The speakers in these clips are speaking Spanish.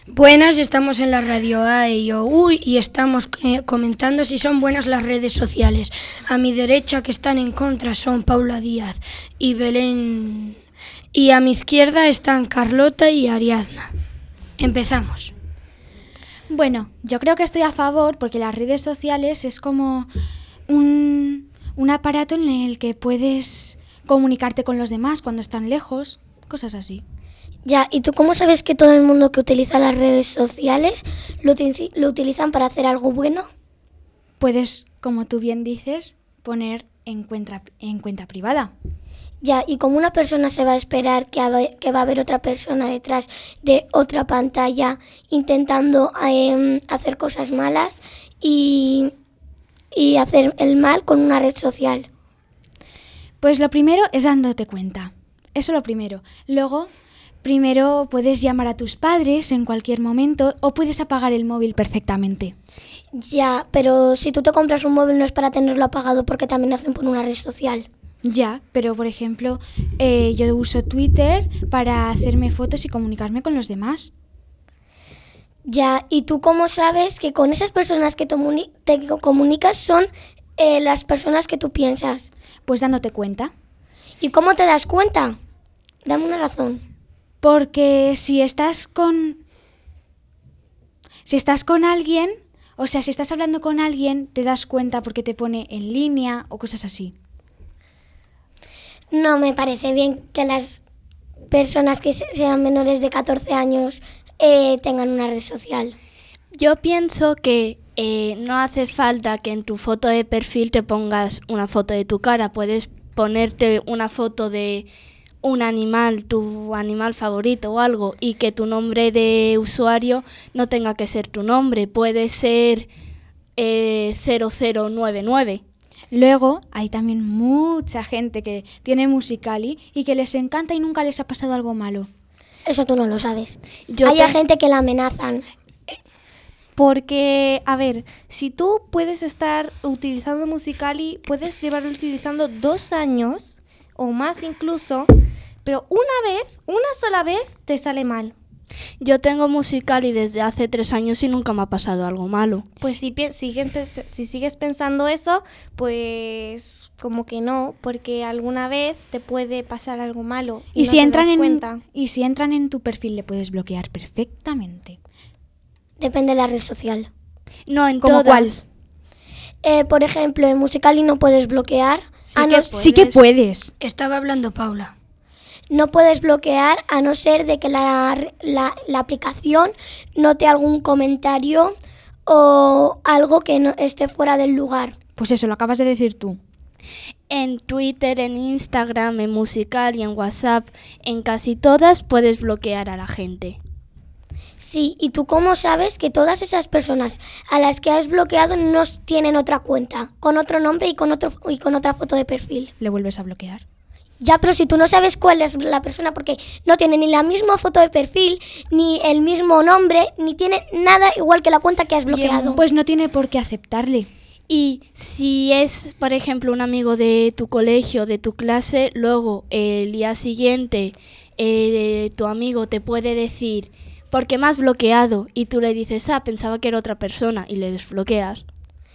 Buenas, estamos en la radio A y y estamos comentando si son buenas las redes sociales. A mi derecha, que están en contra, son Paula Díaz y Belén. Y a mi izquierda están Carlota y Ariadna. Empezamos. Bueno, yo creo que estoy a favor porque las redes sociales es como un aparato en el que puedes comunicarte con los demás cuando están lejos, cosas así. Ya, ¿y tú cómo sabes que todo el mundo que utiliza las redes sociales lo utilizan para hacer algo bueno? Puedes, como tú bien dices, poner en cuenta privada. Ya, ¿y cómo una persona se va a esperar que va a haber otra persona detrás de otra pantalla intentando hacer cosas malas y hacer el mal con una red social? Pues lo primero es dándote cuenta. Eso lo primero. Luego, primero puedes llamar a tus padres en cualquier momento o puedes apagar el móvil perfectamente. Ya, pero si tú te compras un móvil no es para tenerlo apagado porque también hacen por una red social. Ya, pero por ejemplo, yo uso Twitter para hacerme fotos y comunicarme con los demás. Ya, ¿y tú cómo sabes que con esas personas que te comunicas son las personas que tú piensas? Pues dándote cuenta. ¿Y cómo te das cuenta? Dame una razón. Porque si estás con alguien, o sea, si estás hablando con alguien, te das cuenta porque te pone en línea o cosas así. No me parece bien que las personas que sean menores de 14 años tengan una red social. Yo pienso que no hace falta que en tu foto de perfil te pongas una foto de tu cara. Puedes ponerte una foto de un animal, tu animal favorito o algo, y que tu nombre de usuario no tenga que ser tu nombre. Puede ser 0099. Luego hay también mucha gente que tiene Musical.ly y que les encanta y nunca les ha pasado algo malo. Eso tú no lo sabes. Hay gente que la amenazan. Porque, a ver, si tú puedes estar utilizando Musical.ly, puedes llevarlo utilizando 2 años o más incluso, pero una sola vez te sale mal. Yo tengo Musical.ly desde hace 3 años y nunca me ha pasado algo malo. Pues si sigues pensando eso, pues como que no, porque alguna vez te puede pasar algo malo y si no te das cuenta. Y si entran en tu perfil le puedes bloquear perfectamente. Depende de la red social. No, en ¿Cómo todas. ¿Cuál? Por ejemplo, en Musical.ly no puedes bloquear. Sí que puedes. Estaba hablando Paula. No puedes bloquear a no ser de que la aplicación note algún comentario o algo que no esté fuera del lugar. Pues eso, lo acabas de decir tú. En Twitter, en Instagram, en Musical.ly, en WhatsApp, en casi todas puedes bloquear a la gente. Sí, ¿y tú cómo sabes que todas esas personas a las que has bloqueado no tienen otra cuenta, con otro nombre y con otra foto de perfil? Le vuelves a bloquear. Ya, pero si tú no sabes cuál es la persona porque no tiene ni la misma foto de perfil, ni el mismo nombre, ni tiene nada igual que la cuenta que has bloqueado. Pues no tiene por qué aceptarle. Y si es, por ejemplo, un amigo de tu colegio, de tu clase, luego el día siguiente tu amigo te puede decir ¿por qué me has bloqueado? Y tú le dices, pensaba que era otra persona, y le desbloqueas.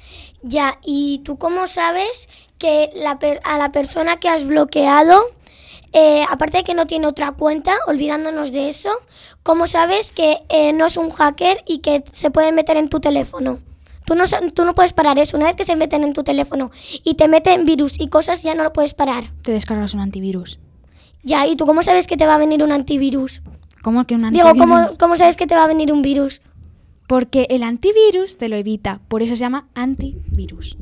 Ya, ¿y tú cómo sabes que a la persona que has bloqueado, aparte de que no tiene otra cuenta, olvidándonos de eso, cómo sabes que no es un hacker y que se puede meter en tu teléfono? Tú no puedes parar eso. Una vez que se meten en tu teléfono y te meten virus y cosas, ya no lo puedes parar. Te descargas un antivirus. Ya, ¿y tú cómo sabes que te va a venir un antivirus? ¿Cómo que un antivirus? Digo, ¿cómo sabes que te va a venir un virus? Porque el antivirus te lo evita, por eso se llama antivirus.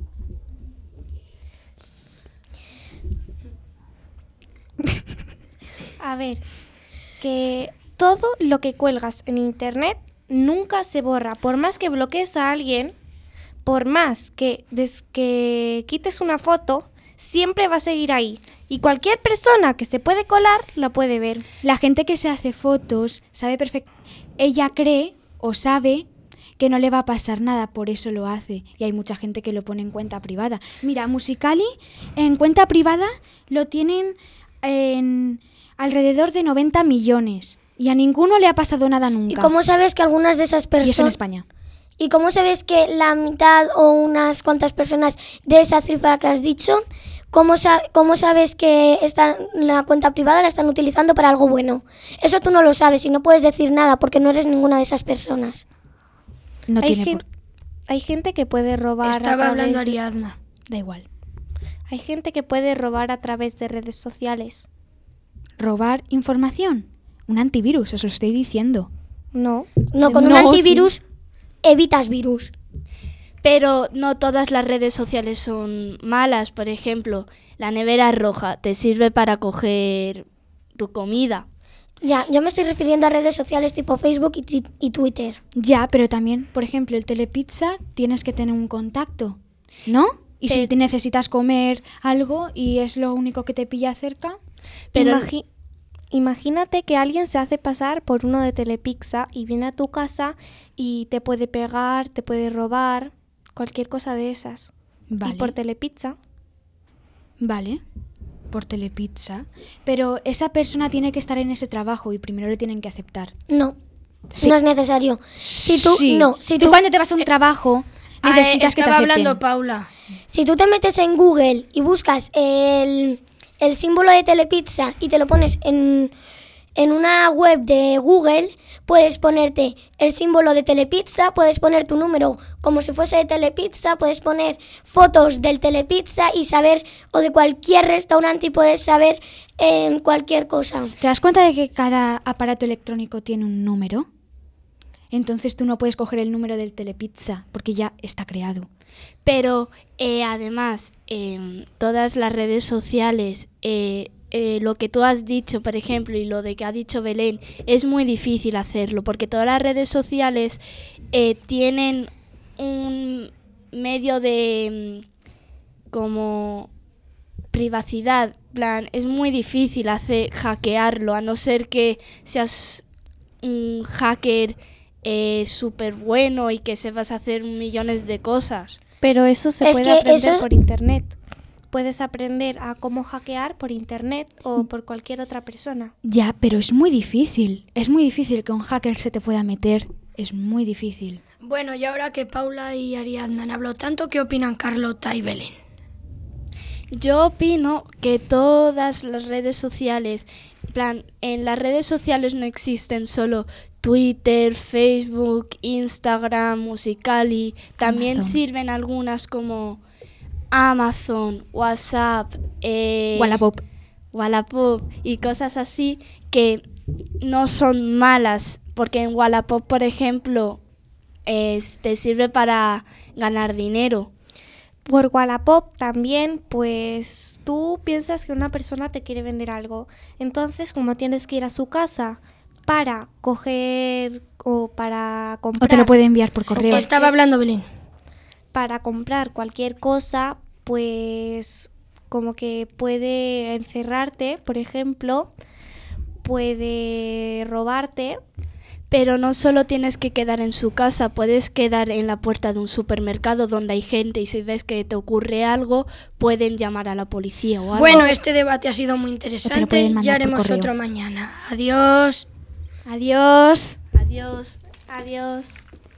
A ver, que todo lo que cuelgas en internet nunca se borra. Por más que bloquees a alguien, por más que quites una foto, siempre va a seguir ahí. Y cualquier persona que se puede colar, la puede ver. La gente que se hace fotos sabe ella cree o sabe que no le va a pasar nada, por eso lo hace. Y hay mucha gente que lo pone en cuenta privada. Mira, Musical.ly en cuenta privada lo tienen en alrededor de 90 millones. Y a ninguno le ha pasado nada nunca. ¿Y cómo sabes que algunas de esas Y eso en personas... España. ¿Y cómo sabes que la mitad o unas cuantas personas de esa cifra que has dicho, cómo sabes que la cuenta privada la están utilizando para algo bueno? Eso tú no lo sabes y no puedes decir nada porque no eres ninguna de esas personas. No Hay, tiene hay gente que puede robar Estaba a hablando través de- Ariadna. Da igual. Hay gente que puede robar a través de redes sociales. Robar información. Un antivirus, os lo estoy diciendo. No. No, con un No, antivirus evitas virus. Pero no todas las redes sociales son malas. Por ejemplo, la nevera roja te sirve para coger tu comida. Ya, yo me estoy refiriendo a redes sociales tipo Facebook y Twitter. Ya, pero también, por ejemplo, el telepizza tienes que tener un contacto, ¿no? Y si te necesitas comer algo y es lo único que te pilla cerca, Pero Imagínate que alguien se hace pasar por uno de Telepizza y viene a tu casa y te puede pegar, te puede robar, cualquier cosa de esas. vale, Y por Telepizza. vale, por telepizza. Pero esa persona tiene que estar en ese trabajo y primero le tienen que aceptar. No, Sí. no es necesario. Si tú, Sí. no, si tú tú, cuando te vas a un trabajo necesitas que te Estaba acepten. hablando Paula. si tú te metes en Google y buscas el símbolo de Telepizza y te lo pones en una web de Google, puedes ponerte el símbolo de Telepizza, puedes poner tu número como si fuese de Telepizza, puedes poner fotos del Telepizza y saber, o de cualquier restaurante y puedes saber cualquier cosa. ¿Te das cuenta de que cada aparato electrónico tiene un número? Entonces tú no puedes coger el número del telepizza porque ya está creado. Pero además, todas las redes sociales, lo que tú has dicho, por ejemplo, y lo de que ha dicho Belén, es muy difícil hacerlo, porque todas las redes sociales tienen un medio de como privacidad. Plan, es muy difícil hackearlo, a no ser que seas un hacker súper bueno y que sepas hacer millones de cosas. Pero eso se Es puede que aprender eso- por internet. Puedes aprender a cómo hackear por internet o por cualquier otra persona. Ya, pero es muy difícil. Es muy difícil que un hacker se te pueda meter. Es muy difícil. Bueno, y ahora que Paula y Ariadna han hablado tanto, ¿qué opinan Carlota y Belén? Yo opino que todas las redes sociales, en plan, en las redes sociales no existen solo Twitter, Facebook, Instagram, Musical.ly, también Amazon. sirven algunas como Amazon, WhatsApp, Wallapop y cosas así que no son malas, porque en Wallapop, por ejemplo, te sirve para ganar dinero. Por Wallapop también, pues tú piensas que una persona te quiere vender algo. Entonces, como tienes que ir a su casa para coger o para O te comprar, lo puede enviar por correo. Estaba hablando Belén. para comprar cualquier cosa, pues como que puede encerrarte, por ejemplo, puede robarte. Pero no solo tienes que quedar en su casa, puedes quedar en la puerta de un supermercado donde hay gente y si ves que te ocurre algo, pueden llamar a la policía o algo. Bueno, este debate ha sido muy pueden interesante. mandar Ya por haremos correo. otro mañana. Adiós. Adiós. Adiós. Adiós.